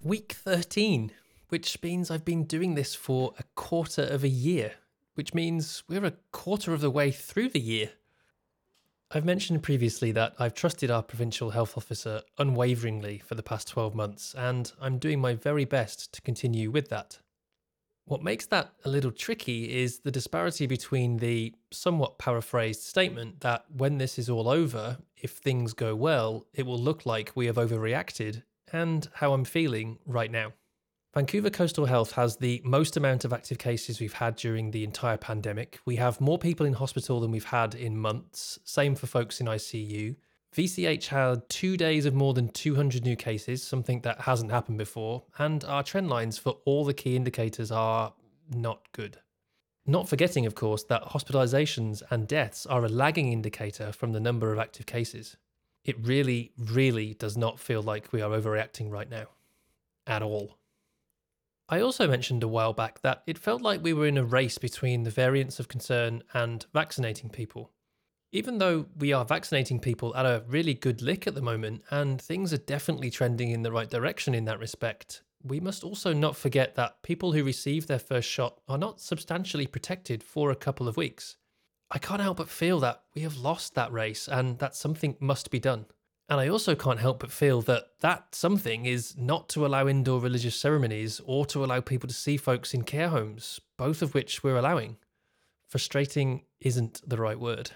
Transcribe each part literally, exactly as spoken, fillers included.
Week thirteen, which means I've been doing this for a quarter of a year, which means we're a quarter of the way through the year. I've mentioned previously that I've trusted our provincial health officer unwaveringly for the past twelve months, and I'm doing my very best to continue with that. What makes that a little tricky is the disparity between the somewhat paraphrased statement that when this is all over, if things go well, it will look like we have overreacted, and how I'm feeling right now. Vancouver Coastal Health has the most amount of active cases we've had during the entire pandemic. We have more people in hospital than we've had in months, same for folks in I C U. V C H had two days of more than two hundred new cases, something that hasn't happened before, and our trend lines for all the key indicators are not good. Not forgetting, of course, that hospitalizations and deaths are a lagging indicator from the number of active cases. It really, really does not feel like we are overreacting right now. At all. I also mentioned a while back that it felt like we were in a race between the variants of concern and vaccinating people. Even though we are vaccinating people at a really good lick at the moment, and things are definitely trending in the right direction in that respect, we must also not forget that people who receive their first shot are not substantially protected for a couple of weeks. I can't help but feel that we have lost that race and that something must be done. And I also can't help but feel that that something is not to allow indoor religious ceremonies or to allow people to see folks in care homes, both of which we're allowing. Frustrating isn't the right word.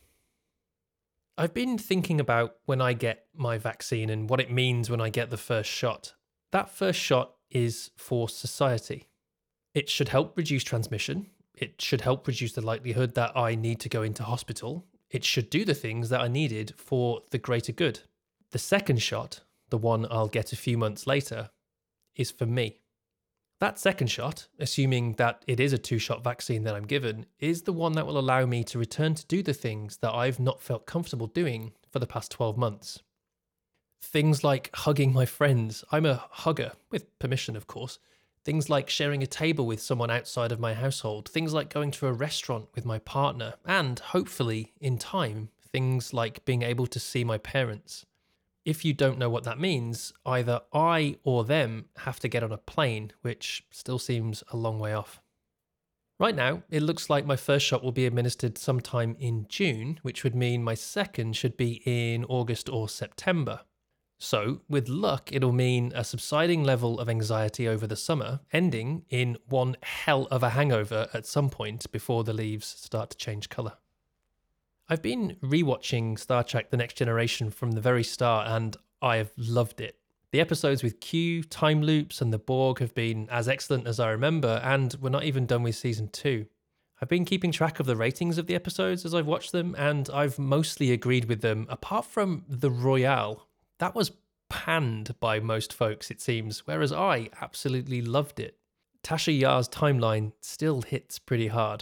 I've been thinking about when I get my vaccine and what it means when I get the first shot. That first shot is for society. It should help reduce transmission. It should help reduce the likelihood that I need to go into hospital. It should do the things that are needed for the greater good. The second shot, the one I'll get a few months later, is for me. That second shot, assuming that it is a two-shot vaccine that I'm given, is the one that will allow me to return to do the things that I've not felt comfortable doing for the past twelve months. Things like hugging my friends. I'm a hugger, with permission of course. Things like sharing a table with someone outside of my household. Things like going to a restaurant with my partner. And hopefully, in time, things like being able to see my parents. If you don't know what that means, either I or them have to get on a plane, which still seems a long way off. Right now, it looks like my first shot will be administered sometime in June, which would mean my second should be in August or September. So, with luck, it'll mean a subsiding level of anxiety over the summer, ending in one hell of a hangover at some point before the leaves start to change colour. I've been rewatching Star Trek The Next Generation from the very start, and I have loved it. The episodes with Q, time loops, and the Borg have been as excellent as I remember, and we're not even done with season two. I've been keeping track of the ratings of the episodes as I've watched them, and I've mostly agreed with them, apart from The Royale. That was panned by most folks, it seems, whereas I absolutely loved it. Tasha Yar's timeline still hits pretty hard.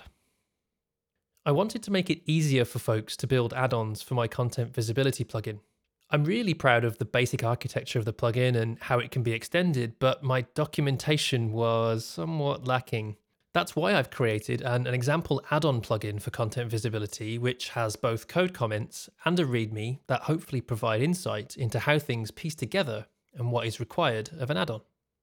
I wanted to make it easier for folks to build add-ons for my content visibility plugin. I'm really proud of the basic architecture of the plugin and how it can be extended, but my documentation was somewhat lacking. That's why I've created an, an example add-on plugin for content visibility, which has both code comments and a README that hopefully provide insight into how things piece together and what is required of an add-on.